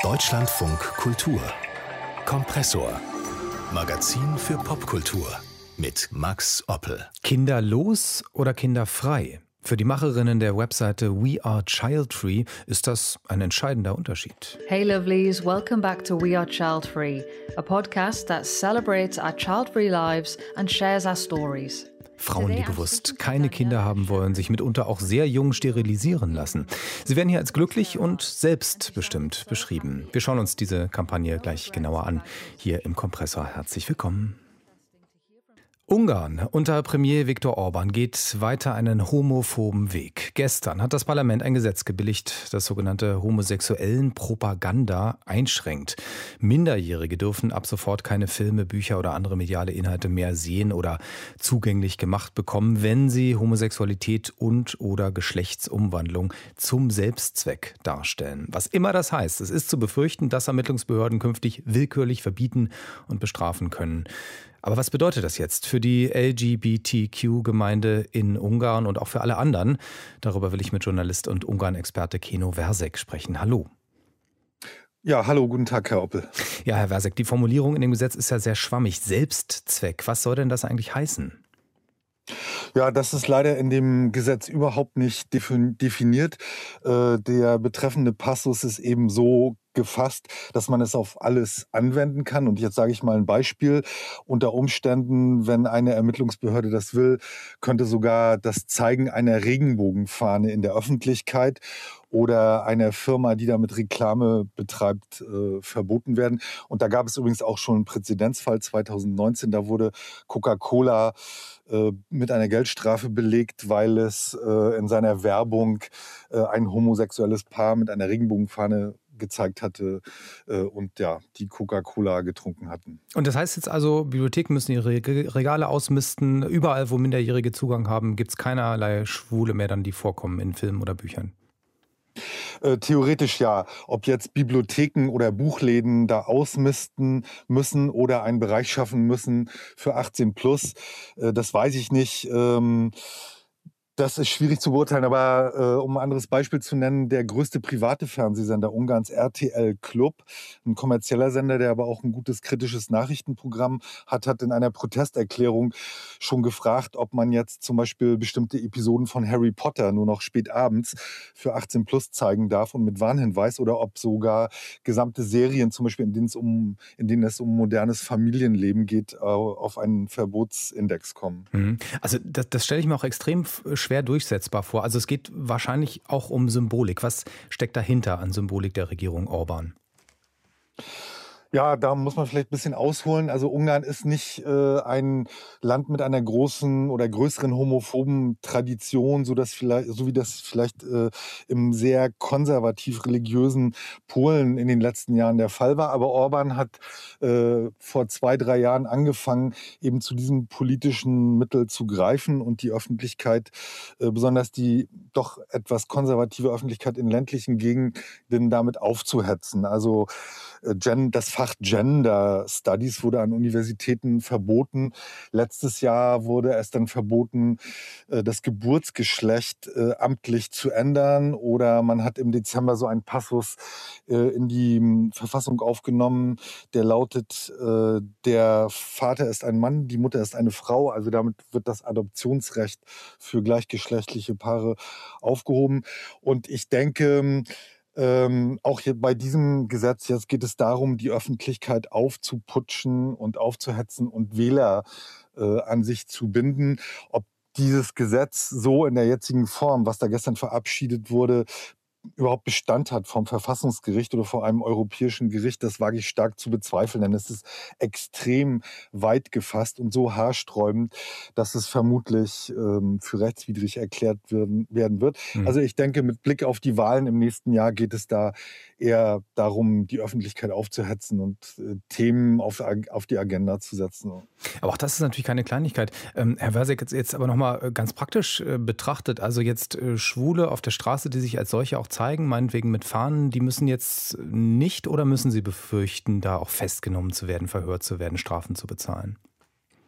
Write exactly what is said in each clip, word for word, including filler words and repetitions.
Deutschlandfunk Kultur Kompressor. Magazin für Popkultur mit Max Oppel. Kinderlos oder kinderfrei? Für die Macherinnen der Webseite We Are Child Free ist das ein entscheidender Unterschied. Hey lovelies, welcome back to We Are Child Free, a podcast that celebrates our child-free lives and shares our stories. Frauen, die bewusst keine Kinder haben wollen, sich mitunter auch sehr jung sterilisieren lassen. Sie werden hier als glücklich und selbstbestimmt beschrieben. Wir schauen uns diese Kampagne gleich genauer an. Hier im Kompressor. Herzlich willkommen. Ungarn unter Premier Viktor Orbán geht weiter einen homophoben Weg. Gestern hat das Parlament ein Gesetz gebilligt, das sogenannte homosexuellen Propaganda einschränkt. Minderjährige dürfen ab sofort keine Filme, Bücher oder andere mediale Inhalte mehr sehen oder zugänglich gemacht bekommen, wenn sie Homosexualität und oder Geschlechtsumwandlung zum Selbstzweck darstellen. Was immer das heißt, es ist zu befürchten, dass Ermittlungsbehörden künftig willkürlich verbieten und bestrafen können. Aber was bedeutet das jetzt für die L G B T Q-Gemeinde in Ungarn und auch für alle anderen? Darüber will ich mit Journalist und Ungarn-Experte Keno Versek sprechen. Hallo. Ja, hallo, guten Tag, Herr Oppel. Ja, Herr Versek, die Formulierung in dem Gesetz ist ja sehr schwammig. Selbstzweck, was soll denn das eigentlich heißen? Ja, das ist leider in dem Gesetz überhaupt nicht definiert. Äh, der betreffende Passus ist eben so gefasst, dass man es auf alles anwenden kann. Und jetzt sage ich mal ein Beispiel. Unter Umständen, wenn eine Ermittlungsbehörde das will, könnte sogar das Zeigen einer Regenbogenfahne in der Öffentlichkeit oder einer Firma, die damit Reklame betreibt, äh, verboten werden. Und da gab es übrigens auch schon einen Präzedenzfall zweitausendneunzehn. Da wurde Coca-Cola äh, mit einer Geldstrafe belegt, weil es äh, in seiner Werbung äh, ein homosexuelles Paar mit einer Regenbogenfahne gezeigt hatte äh, und ja, die Coca-Cola getrunken hatten. Und das heißt jetzt also, Bibliotheken müssen ihre Regale ausmisten. Überall, wo Minderjährige Zugang haben, gibt es keinerlei Schwule mehr, dann die vorkommen in Filmen oder Büchern. Äh, theoretisch ja. Ob jetzt Bibliotheken oder Buchläden da ausmisten müssen oder einen Bereich schaffen müssen für achtzehn plus, äh, das weiß ich nicht. Ähm, Das ist schwierig zu beurteilen, aber äh, um ein anderes Beispiel zu nennen, der größte private Fernsehsender Ungarns, R T L Klub, ein kommerzieller Sender, der aber auch ein gutes kritisches Nachrichtenprogramm hat, hat in einer Protesterklärung schon gefragt, ob man jetzt zum Beispiel bestimmte Episoden von Harry Potter nur noch spät abends für achtzehn plus zeigen darf und mit Warnhinweis oder ob sogar gesamte Serien, zum Beispiel in denen es um, in denen es um modernes Familienleben geht, äh, auf einen Verbotsindex kommen. Mhm. Also das, das stelle ich mir auch extrem schwer durchsetzbar vor. Also es geht wahrscheinlich auch um Symbolik. Was steckt dahinter an Symbolik der Regierung Orbán? Ja, da muss man vielleicht ein bisschen ausholen. Also Ungarn ist nicht äh, ein Land mit einer großen oder größeren homophoben Tradition, so, dass vielleicht, so wie das vielleicht äh, im sehr konservativ-religiösen Polen in den letzten Jahren der Fall war. Aber Orbán hat äh, vor zwei, drei Jahren angefangen, eben zu diesem politischen Mittel zu greifen und die Öffentlichkeit, äh, besonders die doch etwas konservative Öffentlichkeit in ländlichen Gegenden damit aufzuhetzen. Also äh, Gen, das Fach Gender Studies wurde an Universitäten verboten. Letztes Jahr wurde es dann verboten, das Geburtsgeschlecht amtlich zu ändern. Oder man hat im Dezember so einen Passus in die Verfassung aufgenommen, der lautet, der Vater ist ein Mann, die Mutter ist eine Frau. Also damit wird das Adoptionsrecht für gleichgeschlechtliche Paare aufgehoben. Und ich denke, Ähm, auch hier bei diesem Gesetz jetzt geht es darum, die Öffentlichkeit aufzuputschen und aufzuhetzen und Wähler äh, an sich zu binden. Ob dieses Gesetz so in der jetzigen Form, was da gestern verabschiedet wurde, überhaupt Bestand hat vom Verfassungsgericht oder vor einem europäischen Gericht, das wage ich stark zu bezweifeln, denn es ist extrem weit gefasst und so haarsträubend, dass es vermutlich ähm, für rechtswidrig erklärt werden, werden wird. Mhm. Also ich denke, mit Blick auf die Wahlen im nächsten Jahr geht es da eher darum, die Öffentlichkeit aufzuhetzen und äh, Themen auf, auf die Agenda zu setzen. Aber auch das ist natürlich keine Kleinigkeit. Ähm, Herr Versek, jetzt, jetzt aber nochmal ganz praktisch äh, betrachtet, also jetzt äh, Schwule auf der Straße, die sich als solche auch zeigen, meinetwegen mit Fahnen, die müssen jetzt nicht oder müssen sie befürchten, da auch festgenommen zu werden, verhört zu werden, Strafen zu bezahlen?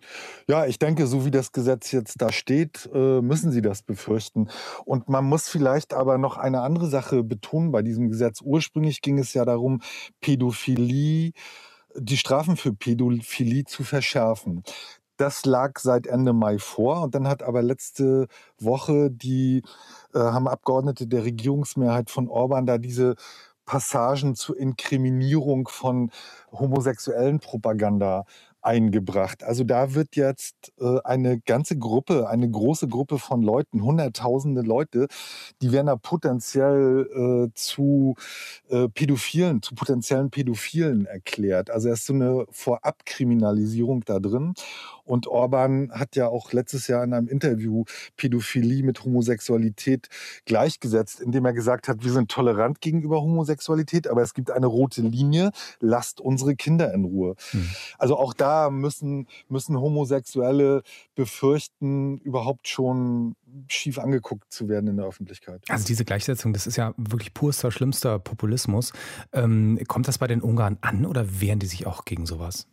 Ja, ich denke, so wie das Gesetz jetzt da steht, äh, müssen sie das befürchten. Und man muss vielleicht aber noch eine andere Sache betonen bei diesem Gesetz. Ursprünglich ging es ja darum, Pädophilie, die Strafen für Pädophilie zu verschärfen. Das lag seit Ende Mai vor und dann hat aber letzte Woche die äh, haben Abgeordnete der Regierungsmehrheit von Orban da diese Passagen zur Inkriminierung von homosexuellen Propaganda eingebracht. Also da wird jetzt äh, eine ganze Gruppe, eine große Gruppe von Leuten, hunderttausende Leute, die werden da potenziell äh, zu äh, Pädophilen, zu potenziellen Pädophilen erklärt. Also es ist so eine Vorabkriminalisierung da drin. Und Orban hat ja auch letztes Jahr in einem Interview Pädophilie mit Homosexualität gleichgesetzt, indem er gesagt hat, wir sind tolerant gegenüber Homosexualität, aber es gibt eine rote Linie, lasst unsere Kinder in Ruhe. Hm. Also auch da müssen, müssen Homosexuelle befürchten, überhaupt schon schief angeguckt zu werden in der Öffentlichkeit. Also diese Gleichsetzung, das ist ja wirklich purster, schlimmster Populismus. Ähm, kommt das bei den Ungarn an oder wehren die sich auch gegen sowas?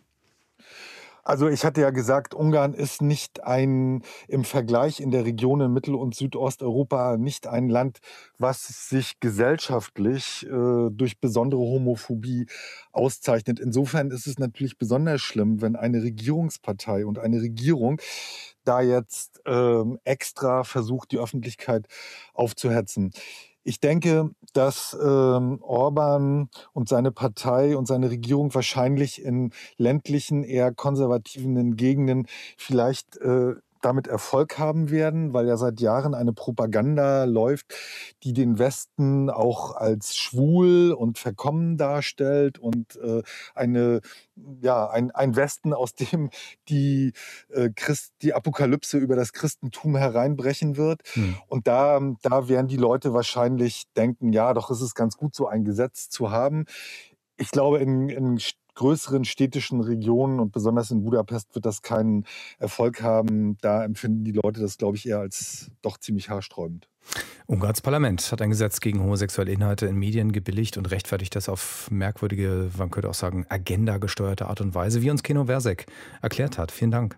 Also ich hatte ja gesagt, Ungarn ist nicht ein, im Vergleich in der Region in Mittel- und Südosteuropa, nicht ein Land, was sich gesellschaftlich äh, durch besondere Homophobie auszeichnet. Insofern ist es natürlich besonders schlimm, wenn eine Regierungspartei und eine Regierung da jetzt ähm, extra versucht, die Öffentlichkeit aufzuhetzen. Ich denke, dass ähm, Orban und seine Partei und seine Regierung wahrscheinlich in ländlichen, eher konservativen Gegenden vielleicht äh, damit Erfolg haben werden, weil ja seit Jahren eine Propaganda läuft, die den Westen auch als schwul und verkommen darstellt und äh, eine, ja, ein, ein Westen, aus dem die, äh, Christ, die Apokalypse über das Christentum hereinbrechen wird. Hm. Und da, da werden die Leute wahrscheinlich denken, ja, doch ist es ganz gut, so ein Gesetz zu haben. Ich glaube, in, in größeren städtischen Regionen und besonders in Budapest wird das keinen Erfolg haben. Da empfinden die Leute das, glaube ich, eher als doch ziemlich haarsträubend. Ungarns Parlament hat ein Gesetz gegen homosexuelle Inhalte in Medien gebilligt und rechtfertigt das auf merkwürdige, man könnte auch sagen, agenda-gesteuerte Art und Weise, wie uns Keno Versek erklärt hat. Vielen Dank.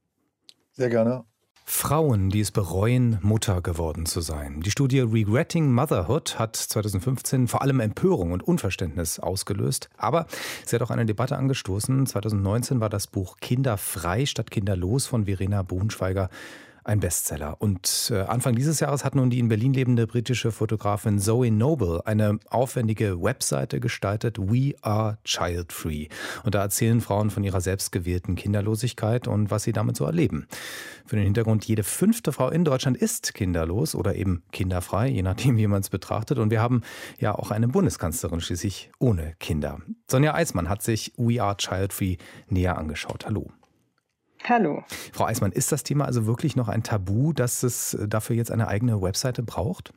Sehr gerne. Frauen, die es bereuen, Mutter geworden zu sein. Die Studie Regretting Motherhood hat zweitausendfünfzehn vor allem Empörung und Unverständnis ausgelöst. Aber sie hat auch eine Debatte angestoßen. zweitausendneunzehn war das Buch Kinderfrei statt Kinderlos von Verena Bohnschweiger ein Bestseller. Und äh, Anfang dieses Jahres hat nun die in Berlin lebende britische Fotografin Zoe Noble eine aufwendige Webseite gestaltet, We Are Child Free. Und da erzählen Frauen von ihrer selbstgewählten Kinderlosigkeit und was sie damit so erleben. Für den Hintergrund, jede fünfte Frau in Deutschland ist kinderlos oder eben kinderfrei, je nachdem, wie man es betrachtet. Und wir haben ja auch eine Bundeskanzlerin schließlich ohne Kinder. Sonja Eismann hat sich We Are Child Free näher angeschaut. Hallo. Hallo. Frau Eismann, ist das Thema also wirklich noch ein Tabu, dass es dafür jetzt eine eigene Webseite braucht?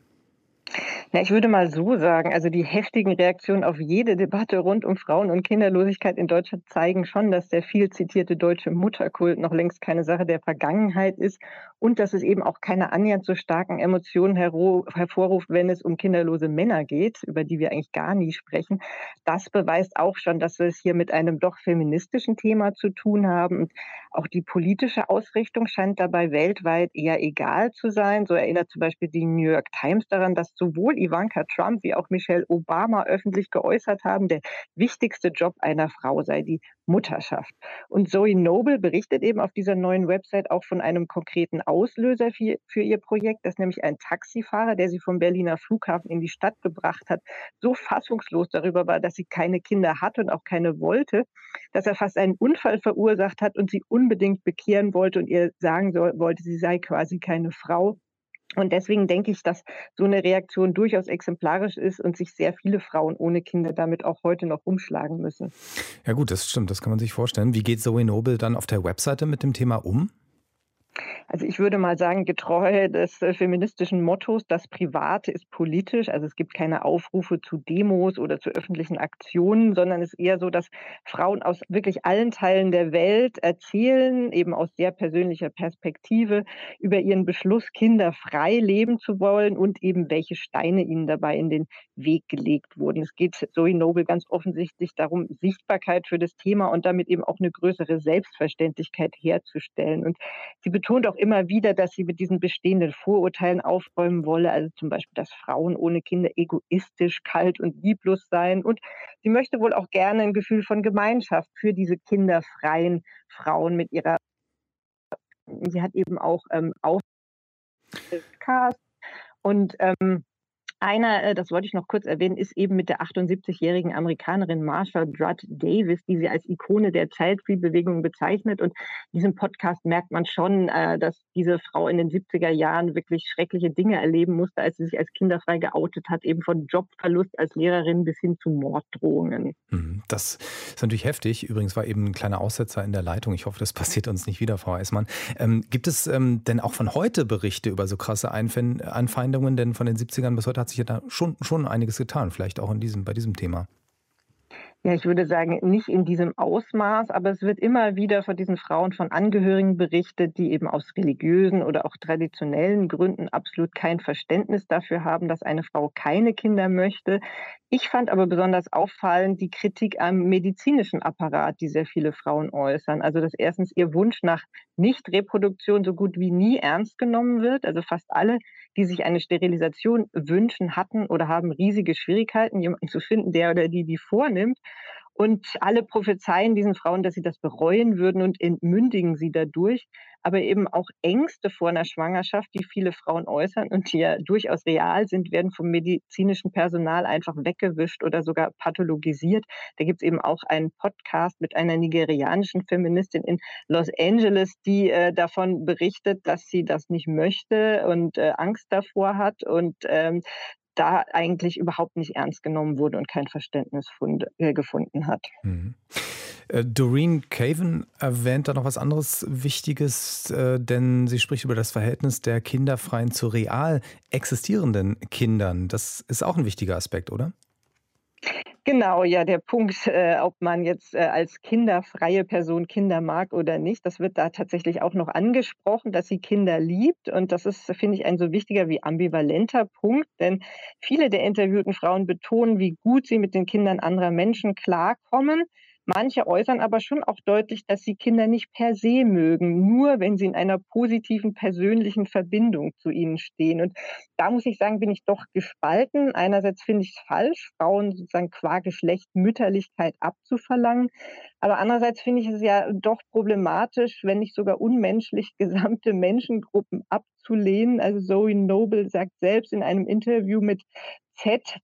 Ja, ich würde mal so sagen, also die heftigen Reaktionen auf jede Debatte rund um Frauen- und Kinderlosigkeit in Deutschland zeigen schon, dass der viel zitierte deutsche Mutterkult noch längst keine Sache der Vergangenheit ist und dass es eben auch keine annähernd so starken Emotionen hero- hervorruft, wenn es um kinderlose Männer geht, über die wir eigentlich gar nie sprechen. Das beweist auch schon, dass wir es hier mit einem doch feministischen Thema zu tun haben. Und auch die politische Ausrichtung scheint dabei weltweit eher egal zu sein. So erinnert zum Beispiel die New York Times daran, dass sowohl Ivanka Trump wie auch Michelle Obama öffentlich geäußert haben, der wichtigste Job einer Frau sei die Mutterschaft. Und Zoe Noble berichtet eben auf dieser neuen Website auch von einem konkreten Auslöser für, für ihr Projekt, dass nämlich ein Taxifahrer, der sie vom Berliner Flughafen in die Stadt gebracht hat, so fassungslos darüber war, dass sie keine Kinder hat und auch keine wollte, dass er fast einen Unfall verursacht hat und sie unbedingt bekehren wollte und ihr sagen soll, wollte, sie sei quasi keine Frau. Und deswegen denke ich, dass so eine Reaktion durchaus exemplarisch ist und sich sehr viele Frauen ohne Kinder damit auch heute noch umschlagen müssen. Ja gut, das stimmt, das kann man sich vorstellen. Wie geht Zoe Noble dann auf der Webseite mit dem Thema um? Also ich würde mal sagen, getreu des äh, feministischen Mottos, das Private ist politisch. Also es gibt keine Aufrufe zu Demos oder zu öffentlichen Aktionen, sondern es ist eher so, dass Frauen aus wirklich allen Teilen der Welt erzählen, eben aus sehr persönlicher Perspektive, über ihren Beschluss, Kinder frei leben zu wollen und eben welche Steine ihnen dabei in den Weg gelegt wurden. Es geht Zoe Noble ganz offensichtlich darum, Sichtbarkeit für das Thema und damit eben auch eine größere Selbstverständlichkeit herzustellen. Und sie betont auch immer wieder, dass sie mit diesen bestehenden Vorurteilen aufräumen wolle, also zum Beispiel, dass Frauen ohne Kinder egoistisch, kalt und lieblos seien. Und sie möchte wohl auch gerne ein Gefühl von Gemeinschaft für diese kinderfreien Frauen mit ihrer, sie hat eben auch ähm, Podcast und ähm, einer, äh, das wollte ich noch kurz erwähnen, ist eben mit der achtundsiebzigjährigen Amerikanerin Marsha Drudd Davis, die sie als Ikone der Child-Free-Bewegung bezeichnet. Und in diesem Podcast merkt man schon, äh, dass diese Frau in den siebziger Jahren wirklich schreckliche Dinge erleben musste, als sie sich als kinderfrei geoutet hat, eben von Jobverlust als Lehrerin bis hin zu Morddrohungen. Mhm, Das ist natürlich heftig. Übrigens war eben ein kleiner Aussetzer in der Leitung. Ich hoffe, das passiert uns nicht wieder, Frau Eismann. Ähm, gibt es ähm, denn auch von heute Berichte über so krasse Einfänd- Anfeindungen? Denn von den siebzigern bis heute hat sich ja da schon, schon einiges getan, vielleicht auch in diesem, bei diesem Thema. Ja, ich würde sagen, nicht in diesem Ausmaß, aber es wird immer wieder von diesen Frauen, von Angehörigen berichtet, die eben aus religiösen oder auch traditionellen Gründen absolut kein Verständnis dafür haben, dass eine Frau keine Kinder möchte. Ich fand aber besonders auffallend die Kritik am medizinischen Apparat, die sehr viele Frauen äußern. Also, dass erstens ihr Wunsch nach Nichtreproduktion so gut wie nie ernst genommen wird. Also fast alle, die sich eine Sterilisation wünschen, hatten oder haben riesige Schwierigkeiten, jemanden zu finden, der oder die die vornimmt. Und alle prophezeien diesen Frauen, dass sie das bereuen würden und entmündigen sie dadurch. Aber eben auch Ängste vor einer Schwangerschaft, die viele Frauen äußern und die ja durchaus real sind, werden vom medizinischen Personal einfach weggewischt oder sogar pathologisiert. Da gibt es eben auch einen Podcast mit einer nigerianischen Feministin in Los Angeles, die äh, davon berichtet, dass sie das nicht möchte und äh, Angst davor hat und ähm, da eigentlich überhaupt nicht ernst genommen wurde und kein Verständnis fund, äh, gefunden hat. Mhm. Äh, Doreen Caven erwähnt da noch was anderes Wichtiges, äh, denn sie spricht über das Verhältnis der Kinderfreien zu real existierenden Kindern. Das ist auch ein wichtiger Aspekt, oder? Genau, ja, der Punkt, äh, ob man jetzt äh, als kinderfreie Person Kinder mag oder nicht, das wird da tatsächlich auch noch angesprochen, dass sie Kinder liebt. Und das ist, finde ich, ein so wichtiger wie ambivalenter Punkt, denn viele der interviewten Frauen betonen, wie gut sie mit den Kindern anderer Menschen klarkommen. Manche äußern aber schon auch deutlich, dass sie Kinder nicht per se mögen, nur wenn sie in einer positiven persönlichen Verbindung zu ihnen stehen. Und da muss ich sagen, bin ich doch gespalten. Einerseits finde ich es falsch, Frauen sozusagen qua Geschlecht Mütterlichkeit abzuverlangen. Aber andererseits finde ich es ja doch problematisch, wenn nicht sogar unmenschlich, gesamte Menschengruppen abzulehnen. Also Zoe Noble sagt selbst in einem Interview mit Z,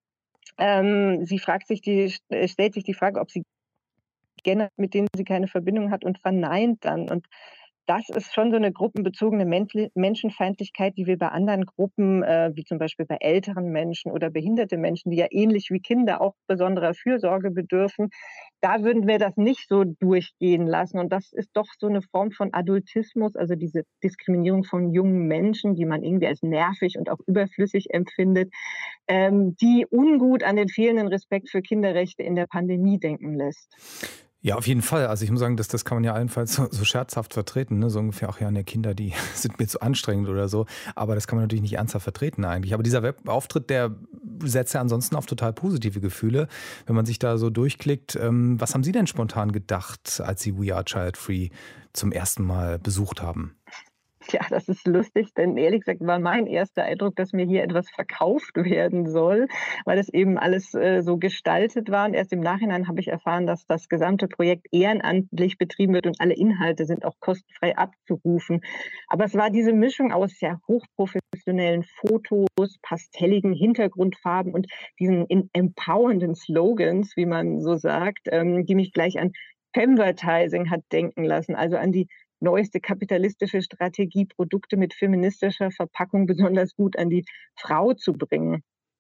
ähm, sie fragt sich die, stellt sich die Frage, ob sie gerne, mit denen sie keine Verbindung hat und verneint dann. Und das ist schon so eine gruppenbezogene Menschli Menschenfeindlichkeit, die wir bei anderen Gruppen, äh, wie zum Beispiel bei älteren Menschen oder behinderte Menschen, die ja ähnlich wie Kinder auch besonderer Fürsorge bedürfen, da würden wir das nicht so durchgehen lassen. Und das ist doch so eine Form von Adultismus, also diese Diskriminierung von jungen Menschen, die man irgendwie als nervig und auch überflüssig empfindet, ähm, die ungut an den fehlenden Respekt für Kinderrechte in der Pandemie denken lässt. Ja, auf jeden Fall. Also ich muss sagen, das, das kann man ja allenfalls so, so scherzhaft vertreten. Ne? So ungefähr, ach ja, ne, Kinder, die sind mir zu anstrengend oder so. Aber das kann man natürlich nicht ernsthaft vertreten eigentlich. Aber dieser Webauftritt, der setzt ja ansonsten auf total positive Gefühle. Wenn man sich da so durchklickt, ähm, was haben Sie denn spontan gedacht, als Sie We Are Child Free zum ersten Mal besucht haben? Ja, das ist lustig, denn ehrlich gesagt war mein erster Eindruck, dass mir hier etwas verkauft werden soll, weil es eben alles äh, so gestaltet war. Und erst im Nachhinein habe ich erfahren, dass das gesamte Projekt ehrenamtlich betrieben wird und alle Inhalte sind auch kostenfrei abzurufen. Aber es war diese Mischung aus ja hochprofessionellen Fotos, pastelligen Hintergrundfarben und diesen in- empowernden Slogans, wie man so sagt, ähm, die mich gleich an Femvertising hat denken lassen, also an die neueste kapitalistische Strategie, Produkte mit feministischer Verpackung besonders gut an die Frau zu bringen.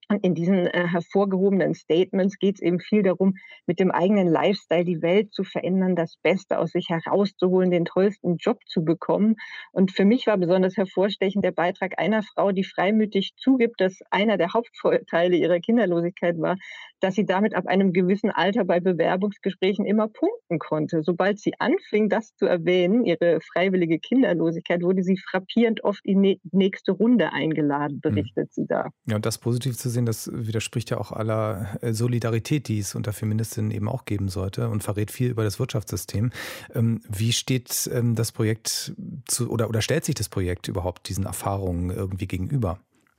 Und in diesen äh, hervorgehobenen Statements geht es eben viel darum, mit dem eigenen Lifestyle die Welt zu verändern, das Beste aus sich herauszuholen, den tollsten Job zu bekommen. Und für mich war besonders hervorstechend der Beitrag einer Frau, die freimütig zugibt, dass einer der Hauptvorteile ihrer Kinderlosigkeit war, dass sie damit ab einem gewissen Alter bei Bewerbungsgesprächen immer punkten konnte. Sobald sie anfing, das zu erwähnen, ihre freiwillige Kinderlosigkeit, wurde sie frappierend oft in die nächste Runde eingeladen, berichtet mhm. sie da. Ja, und das positiv zu sehen, das widerspricht ja auch aller Solidarität, die es unter Feministinnen eben auch geben sollte und verrät viel über das Wirtschaftssystem. Wie steht das Projekt zu, oder, oder stellt sich das Projekt überhaupt diesen Erfahrungen irgendwie gegenüber?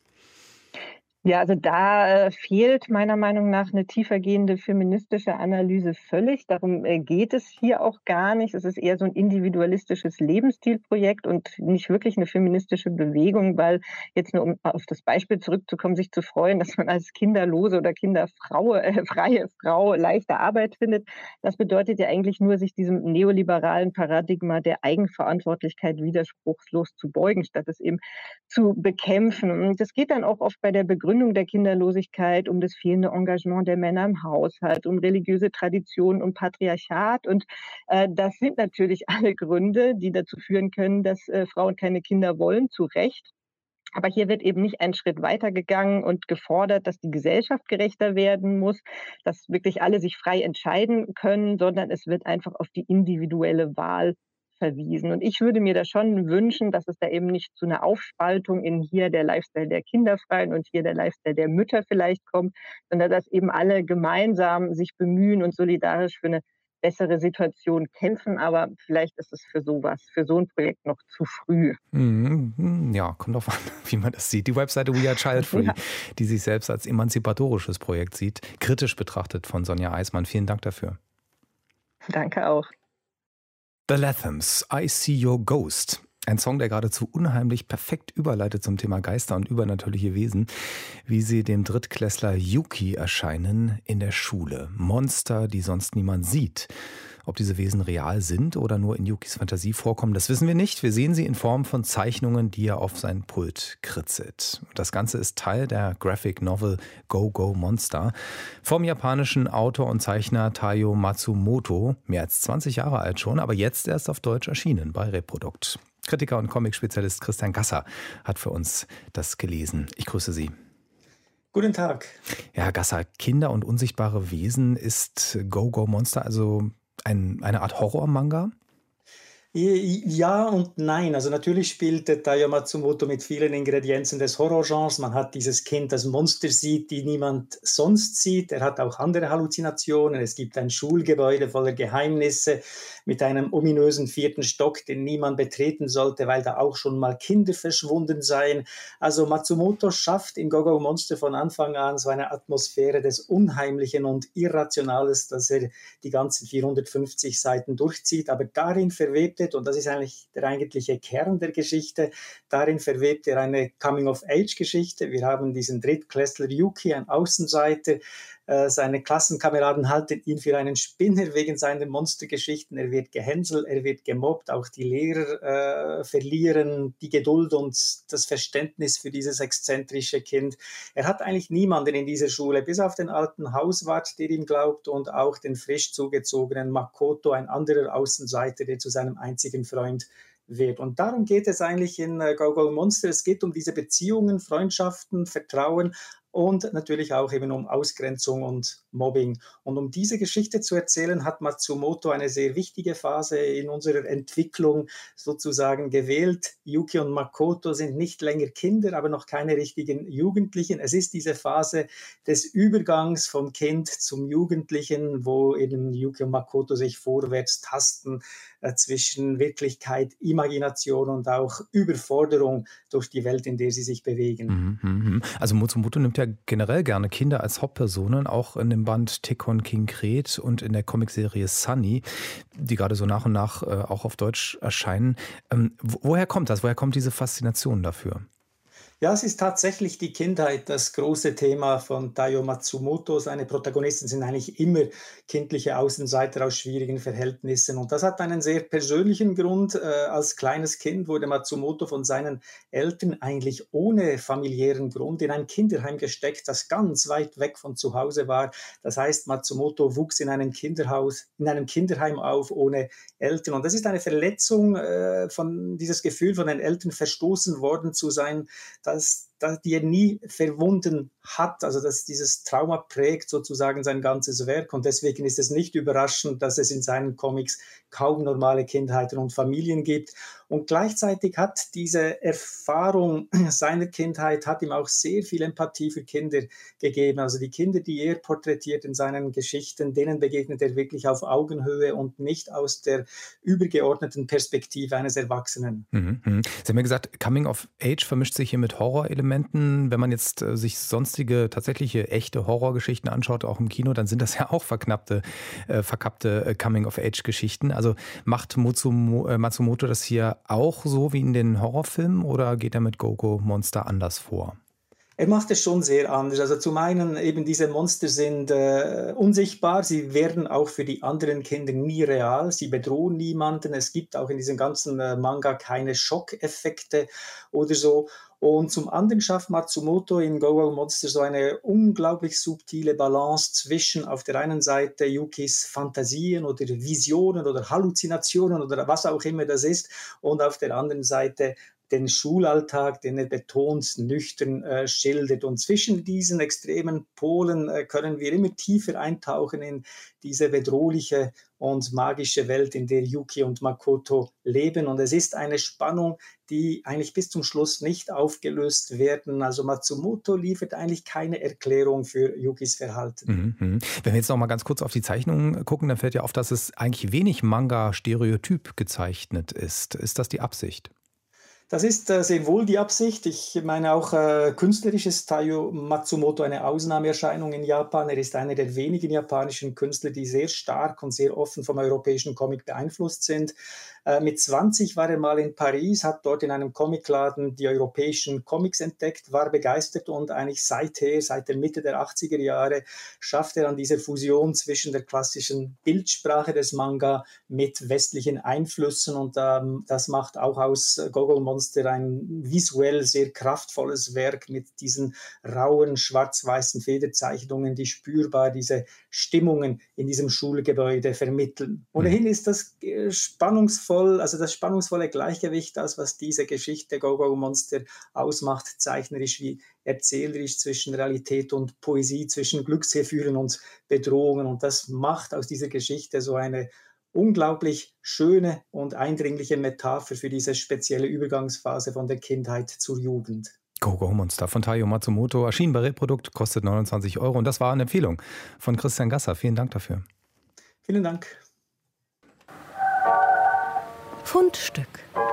Ja, also da äh, fehlt meiner Meinung nach eine tiefergehende feministische Analyse völlig. Darum äh, geht es hier auch gar nicht. Es ist eher so ein individualistisches Lebensstilprojekt und nicht wirklich eine feministische Bewegung, weil jetzt nur um auf das Beispiel zurückzukommen, sich zu freuen, dass man als kinderlose oder kinderfreie äh, freie Frau leichte Arbeit findet, das bedeutet ja eigentlich nur, sich diesem neoliberalen Paradigma der Eigenverantwortlichkeit widerspruchslos zu beugen, statt es eben zu bekämpfen. Und das geht dann auch oft bei der Begründung der Kinderlosigkeit um das fehlende Engagement der Männer im Haushalt, um religiöse Traditionen, um Patriarchat. Und äh, das sind natürlich alle Gründe, die dazu führen können, dass äh, Frauen keine Kinder wollen, zu Recht. Aber hier wird eben nicht einen Schritt weitergegangen und gefordert, dass die Gesellschaft gerechter werden muss, dass wirklich alle sich frei entscheiden können, sondern es wird einfach auf die individuelle Wahl verwiesen. Und ich würde mir da schon wünschen, dass es da eben nicht zu einer Aufspaltung in hier der Lifestyle der Kinderfreien und hier der Lifestyle der Mütter vielleicht kommt, sondern dass eben alle gemeinsam sich bemühen und solidarisch für eine bessere Situation kämpfen. Aber vielleicht ist es für sowas, für so ein Projekt noch zu früh. Ja, kommt drauf an, wie man das sieht. Die Webseite We Are Child Free, ja. die sich selbst als emanzipatorisches Projekt sieht, kritisch betrachtet von Sonja Eismann. Vielen Dank dafür. Danke auch. The Lathams, I See Your Ghost. Ein Song, der geradezu unheimlich perfekt überleitet zum Thema Geister und übernatürliche Wesen, wie sie dem Drittklässler Yuki erscheinen in der Schule. Monster, die sonst niemand sieht. Ob diese Wesen real sind oder nur in Yukis Fantasie vorkommen, das wissen wir nicht. Wir sehen sie in Form von Zeichnungen, die er auf sein Pult kritzelt. Das Ganze ist Teil der Graphic Novel Go Go Monster vom japanischen Autor und Zeichner Taiyo Matsumoto, mehr als zwanzig Jahre alt schon, aber jetzt erst auf Deutsch erschienen bei Reprodukt. Kritiker und Comic-Spezialist Christian Gasser hat für uns das gelesen. Ich grüße Sie. Guten Tag. Ja, Herr Gasser, Kinder und unsichtbare Wesen, ist Go Go Monster also ein, eine Art Horror-Manga? Ja und nein. Also natürlich spielt der Taiyo Matsumoto mit vielen Ingredienzen des Horrorgenres. Man hat dieses Kind, das Monster sieht, die niemand sonst sieht. Er hat auch andere Halluzinationen. Es gibt ein Schulgebäude voller Geheimnisse mit einem ominösen vierten Stock, den niemand betreten sollte, weil da auch schon mal Kinder verschwunden seien. Also Matsumoto schafft in Go Go Monster von Anfang an so eine Atmosphäre des Unheimlichen und Irrationales, dass er die ganzen vierhundertfünfzig Seiten durchzieht. Aber darin verwebt, und das ist eigentlich der eigentliche Kern der Geschichte, darin verwebt er eine Coming-of-Age-Geschichte. Wir haben diesen Drittklässler Yuki, ein Außenseiter. Äh, seine Klassenkameraden halten ihn für einen Spinner wegen seiner Monstergeschichten. Er wird gehänselt, er wird gemobbt. Auch die Lehrer äh, verlieren die Geduld und das Verständnis für dieses exzentrische Kind. Er hat eigentlich niemanden in dieser Schule, bis auf den alten Hauswart, der ihm glaubt, und auch den frisch zugezogenen Makoto, ein anderer Außenseiter, der zu seinem einzigen Freund wird. Und darum geht es eigentlich in Go Go Monster. Es geht um diese Beziehungen, Freundschaften, Vertrauen und natürlich auch eben um Ausgrenzung und Mobbing. Und um diese Geschichte zu erzählen, hat Matsumoto eine sehr wichtige Phase in unserer Entwicklung sozusagen gewählt. Yuki und Makoto sind nicht länger Kinder, aber noch keine richtigen Jugendlichen. Es ist diese Phase des Übergangs vom Kind zum Jugendlichen, wo eben Yuki und Makoto sich vorwärts tasten äh, zwischen Wirklichkeit, Imagination und auch Überforderung durch die Welt, in der sie sich bewegen. Mhm, also Matsumoto nimmt ja generell gerne Kinder als Hauptpersonen, auch in dem Band Tekon King Kret und in der Comicserie Sunny, die gerade so nach und nach äh, auch auf Deutsch erscheinen. Ähm, woher kommt das? Woher kommt diese Faszination dafür? Ja, es ist tatsächlich die Kindheit das große Thema von Taiyo Matsumoto. Seine Protagonisten sind eigentlich immer kindliche Außenseiter aus schwierigen Verhältnissen. Und das hat einen sehr persönlichen Grund. Äh, als kleines Kind wurde Matsumoto von seinen Eltern eigentlich ohne familiären Grund in ein Kinderheim gesteckt, das ganz weit weg von zu Hause war. Das heißt, Matsumoto wuchs in einem Kinderhaus, in einem Kinderheim auf ohne Eltern. Und das ist eine Verletzung äh, von dieses Gefühl, von den Eltern verstoßen worden zu sein, dass, dass die er nie verwunden hat, also dass dieses Trauma prägt sozusagen sein ganzes Werk und deswegen ist es nicht überraschend, dass es in seinen Comics kaum normale Kindheiten und Familien gibt und gleichzeitig hat diese Erfahrung seiner Kindheit hat ihm auch sehr viel Empathie für Kinder gegeben, also die Kinder, die er porträtiert in seinen Geschichten, denen begegnet er wirklich auf Augenhöhe und nicht aus der übergeordneten Perspektive eines Erwachsenen. Mhm, mhm. Sie haben ja gesagt, Coming of Age vermischt sich hier mit Horrorelementen. Wenn man jetzt äh, sich sonstige, tatsächliche, echte Horrorgeschichten anschaut, auch im Kino, dann sind das ja auch verknappte, äh, verkappte äh, Coming of Age-Geschichten. Also macht Matsumo, äh, Matsumoto das hier auch so wie in den Horrorfilmen oder geht er mit Go-Go Monster anders vor? Er macht es schon sehr anders. Also zum einen eben diese Monster sind äh, unsichtbar, sie werden auch für die anderen Kinder nie real, sie bedrohen niemanden. Es gibt auch in diesem ganzen äh, Manga keine Schockeffekte oder so. Und zum anderen schafft Matsumoto in Go-Go Monster so eine unglaublich subtile Balance zwischen auf der einen Seite Yukis Fantasien oder Visionen oder Halluzinationen oder was auch immer das ist und auf der anderen Seite den Schulalltag, den er betont nüchtern äh, schildert. Und zwischen diesen extremen Polen äh, können wir immer tiefer eintauchen in diese bedrohliche und magische Welt, in der Yuki und Makoto leben. Und es ist eine Spannung, die eigentlich bis zum Schluss nicht aufgelöst werden. Also Matsumoto liefert eigentlich keine Erklärung für Yukis Verhalten. Mhm. Wenn wir jetzt noch mal ganz kurz auf die Zeichnungen gucken, dann fällt ja auf, dass es eigentlich wenig Manga-Stereotyp gezeichnet ist. Ist das die Absicht? Das ist äh, sehr wohl die Absicht. Ich meine auch äh, künstlerisch ist Taiyo Matsumoto eine Ausnahmeerscheinung in Japan. Er ist einer der wenigen japanischen Künstler, die sehr stark und sehr offen vom europäischen Comic beeinflusst sind. Äh, mit zwanzig war er mal in Paris, hat dort in einem Comicladen die europäischen Comics entdeckt, war begeistert und eigentlich seither, seit der Mitte der achtziger Jahre, schafft er an dieser Fusion zwischen der klassischen Bildsprache des Manga mit westlichen Einflüssen und ähm, das macht auch aus Go-Go Monster ein visuell sehr kraftvolles Werk mit diesen rauen, schwarz-weißen Federzeichnungen, die spürbar diese Stimmungen in diesem Schulgebäude vermitteln. Ohnehin ist das spannungsvoll, also das spannungsvolle Gleichgewicht, das, was diese Geschichte Go-Go Monster ausmacht, zeichnerisch wie erzählerisch zwischen Realität und Poesie, zwischen Glücksgefühlen und Bedrohungen. Und das macht aus dieser Geschichte so eine unglaublich schöne und eindringliche Metapher für diese spezielle Übergangsphase von der Kindheit zur Jugend. Go-Go Monster von Taiyo Matsumoto, erschienen bei Reprodukt, kostet neunundzwanzig Euro. Und das war eine Empfehlung von Christian Gasser. Vielen Dank dafür. Vielen Dank. Fundstück.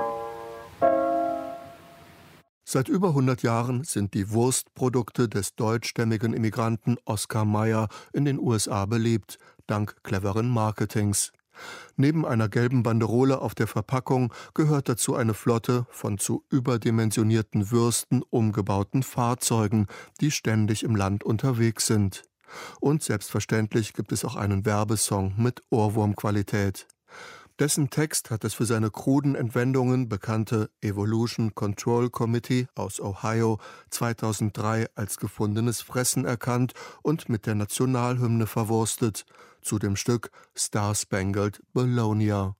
Seit über hundert Jahren sind die Wurstprodukte des deutschstämmigen Immigranten Oskar Mayer in den U S A beliebt, dank cleveren Marketings. Neben einer gelben Banderole auf der Verpackung gehört dazu eine Flotte von zu überdimensionierten Würsten umgebauten Fahrzeugen, die ständig im Land unterwegs sind. Und selbstverständlich gibt es auch einen Werbesong mit Ohrwurmqualität. Dessen Text hat das für seine kruden Entwendungen bekannte Evolution Control Committee aus Ohio zweitausenddrei als gefundenes Fressen erkannt und mit der Nationalhymne verwurstet, zu dem Stück Star Spangled Bologna.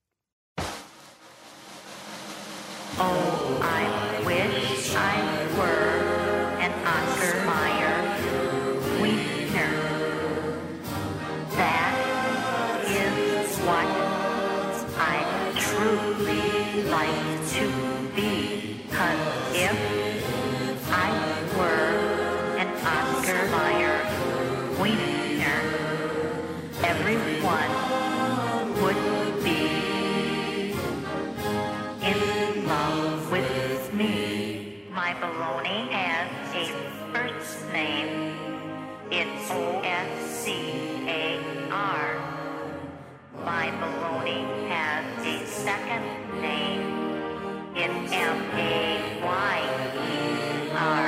Oh, I wish I were an Oscar Mayer winner. That is what I truly like to be. 'Cause if I were an Oscar Mayer winner, everyone would be in love with me. My baloney has a first name. It's O S C A R. My baloney has a second name. It's M A Y E R.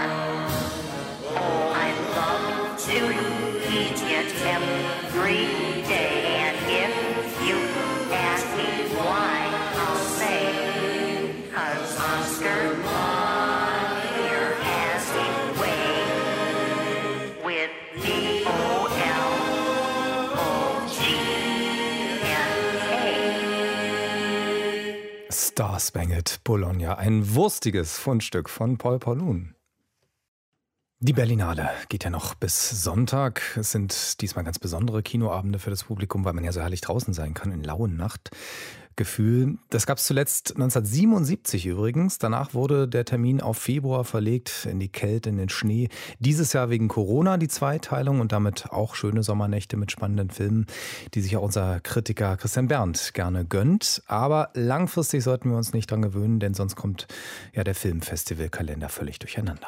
every day. And if you ask me why, I'll say, 'cause Oscar here has a way with B O L O G N A. Star-Spangled Bologna, ein wurstiges Fundstück von Paul Paulun. Die Berlinale geht ja noch bis Sonntag. Es sind diesmal ganz besondere Kinoabende für das Publikum, weil man ja so herrlich draußen sein kann in lauen Nachtgefühl. Das gab es zuletzt neunzehnhundertsiebenundsiebzig übrigens. Danach wurde der Termin auf Februar verlegt, in die Kälte, in den Schnee. Dieses Jahr wegen Corona die Zweiteilung und damit auch schöne Sommernächte mit spannenden Filmen, die sich auch unser Kritiker Christian Berndt gerne gönnt. Aber langfristig sollten wir uns nicht dran gewöhnen, denn sonst kommt ja der Filmfestivalkalender völlig durcheinander.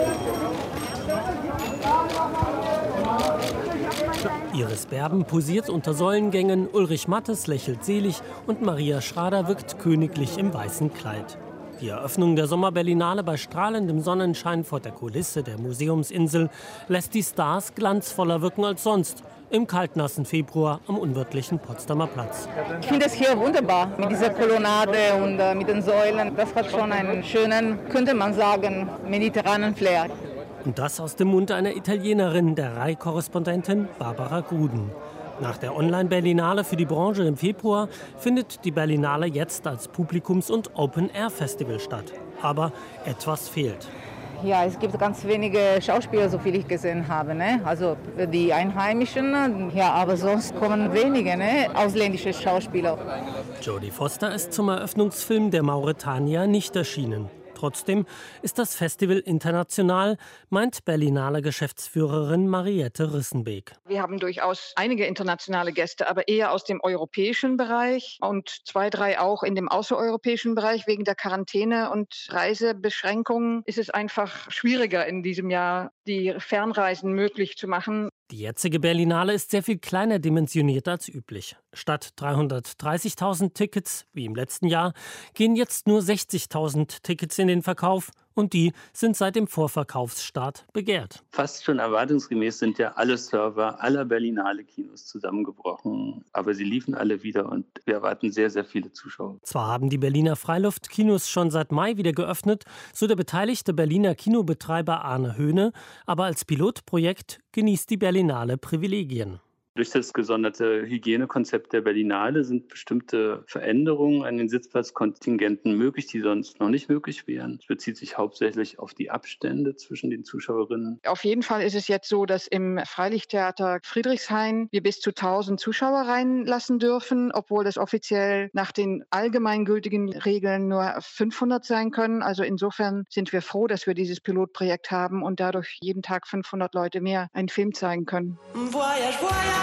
Iris Berben posiert unter Säulengängen, Ulrich Mattes lächelt selig und Maria Schrader wirkt königlich im weißen Kleid. Die Eröffnung der Sommerberlinale bei strahlendem Sonnenschein vor der Kulisse der Museumsinsel lässt die Stars glanzvoller wirken als sonst. Im kaltnassen Februar am unwirtlichen Potsdamer Platz. Ich finde es hier wunderbar mit dieser Kolonnade und äh, mit den Säulen. Das hat schon einen schönen, könnte man sagen, mediterranen Flair. Und das aus dem Mund einer Italienerin, der R A I-Korrespondentin Barbara Guden. Nach der Online-Berlinale für die Branche im Februar findet die Berlinale jetzt als Publikums- und Open-Air-Festival statt. Aber etwas fehlt. Ja, es gibt ganz wenige Schauspieler, so viel ich gesehen habe. Ne? Also die Einheimischen, ja, aber sonst kommen wenige ne? ausländische Schauspieler. Jodie Foster ist zum Eröffnungsfilm der Mauretanier nicht erschienen. Trotzdem ist das Festival international, meint Berlinale Geschäftsführerin Mariette Rissenbeek. Wir haben durchaus einige internationale Gäste, aber eher aus dem europäischen Bereich und zwei, drei auch in dem außereuropäischen Bereich. Wegen der Quarantäne und Reisebeschränkungen ist es einfach schwieriger in diesem Jahr, die Fernreisen möglich zu machen. Die jetzige Berlinale ist sehr viel kleiner dimensioniert als üblich. Statt dreihundertdreißigtausend Tickets, wie im letzten Jahr, gehen jetzt nur sechzigtausend Tickets in den Verkauf. Und die sind seit dem Vorverkaufsstart begehrt. Fast schon erwartungsgemäß sind ja alle Server aller Berlinale Kinos zusammengebrochen. Aber sie liefen alle wieder und wir erwarten sehr, sehr viele Zuschauer. Zwar haben die Berliner Freiluftkinos schon seit Mai wieder geöffnet, so der beteiligte Berliner Kinobetreiber Arne Höhne. Aber als Pilotprojekt genießt die Berlinale Privilegien. Durch das gesonderte Hygienekonzept der Berlinale sind bestimmte Veränderungen an den Sitzplatzkontingenten möglich, die sonst noch nicht möglich wären. Es bezieht sich hauptsächlich auf die Abstände zwischen den Zuschauerinnen. Auf jeden Fall ist es jetzt so, dass im Freilichttheater Friedrichshain wir bis zu tausend Zuschauer reinlassen dürfen, obwohl das offiziell nach den allgemeingültigen Regeln nur fünfhundert sein können. Also insofern sind wir froh, dass wir dieses Pilotprojekt haben und dadurch jeden Tag fünfhundert Leute mehr einen Film zeigen können. Voyage, voyage.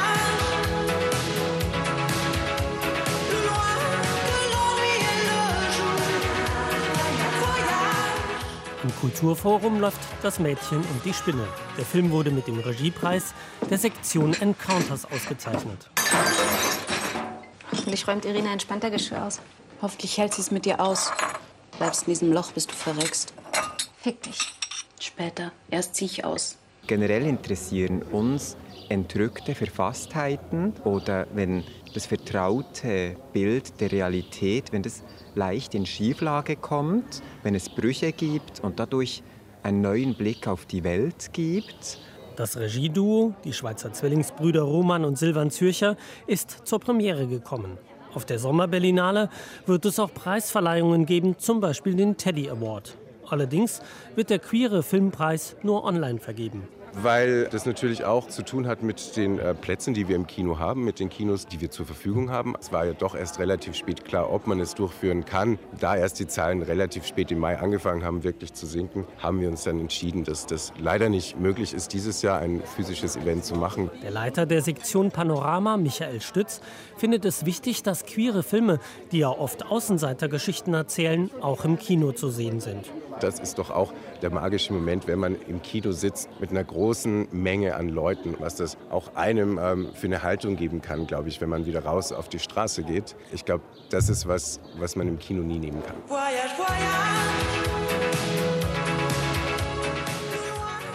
Im Kulturforum läuft Das Mädchen und die Spinne. Der Film wurde mit dem Regiepreis der Sektion Encounters ausgezeichnet. Hoffentlich räumt Irina entspannter Geschirr aus. Hoffentlich hält sie es mit dir aus. Bleibst in diesem Loch, bis du verreckst. Fick dich. Später. Erst zieh ich aus. Generell interessieren uns entrückte Verfasstheiten oder wenn das vertraute Bild der Realität, wenn das leicht in Schieflage kommt, wenn es Brüche gibt und dadurch einen neuen Blick auf die Welt gibt. Das Regieduo, die Schweizer Zwillingsbrüder Roman und Silvan Zürcher, ist zur Premiere gekommen. Auf der Sommerberlinale wird es auch Preisverleihungen geben, zum Beispiel den Teddy Award. Allerdings wird der queere Filmpreis nur online vergeben. Weil das natürlich auch zu tun hat mit den äh, Plätzen, die wir im Kino haben, mit den Kinos, die wir zur Verfügung haben. Es war ja doch erst relativ spät klar, ob man es durchführen kann. Da erst die Zahlen relativ spät im Mai angefangen haben, wirklich zu sinken, haben wir uns dann entschieden, dass das leider nicht möglich ist, dieses Jahr ein physisches Event zu machen. Der Leiter der Sektion Panorama, Michael Stütz, findet es wichtig, dass queere Filme, die ja oft Außenseitergeschichten erzählen, auch im Kino zu sehen sind. Das ist doch auch der magische Moment, wenn man im Kino sitzt mit einer großen Menge an Leuten, was das auch einem ähm, für eine Haltung geben kann, glaube ich, wenn man wieder raus auf die Straße geht. Ich glaube, das ist was, was man im Kino nie nehmen kann. Voyage, voyage.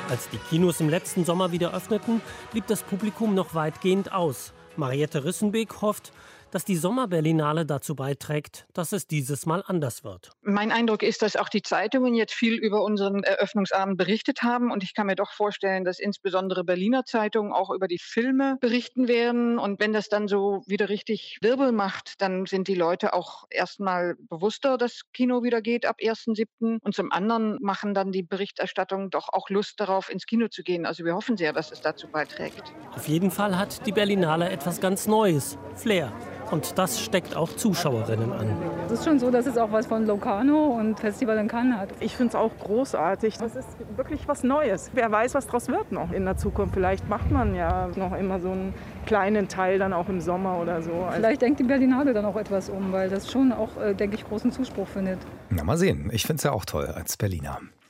Als die Kinos im letzten Sommer wieder öffneten, blieb das Publikum noch weitgehend aus. Mariette Rissenbeek hofft, dass die Sommerberlinale dazu beiträgt, dass es dieses Mal anders wird. Mein Eindruck ist, dass auch die Zeitungen jetzt viel über unseren Eröffnungsabend berichtet haben. Und ich kann mir doch vorstellen, dass insbesondere Berliner Zeitungen auch über die Filme berichten werden. Und wenn das dann so wieder richtig Wirbel macht, dann sind die Leute auch erstmal bewusster, dass Kino wieder geht ab ersten siebten Und zum anderen machen dann die Berichterstattung doch auch Lust darauf, ins Kino zu gehen. Also wir hoffen sehr, dass es dazu beiträgt. Auf jeden Fall hat die Berlinale etwas ganz Neues, Flair. Und das steckt auch Zuschauerinnen an. Es ist schon so, dass es auch was von Locarno und Festival in Cannes hat. Ich finde es auch großartig. Das ist wirklich was Neues. Wer weiß, was daraus wird noch in der Zukunft. Vielleicht macht man ja noch immer so einen kleinen Teil dann auch im Sommer oder so. Vielleicht denkt die Berlinale dann auch etwas um, weil das schon auch, denke ich, großen Zuspruch findet. Na, mal sehen. Ich finde es ja auch toll als Berliner.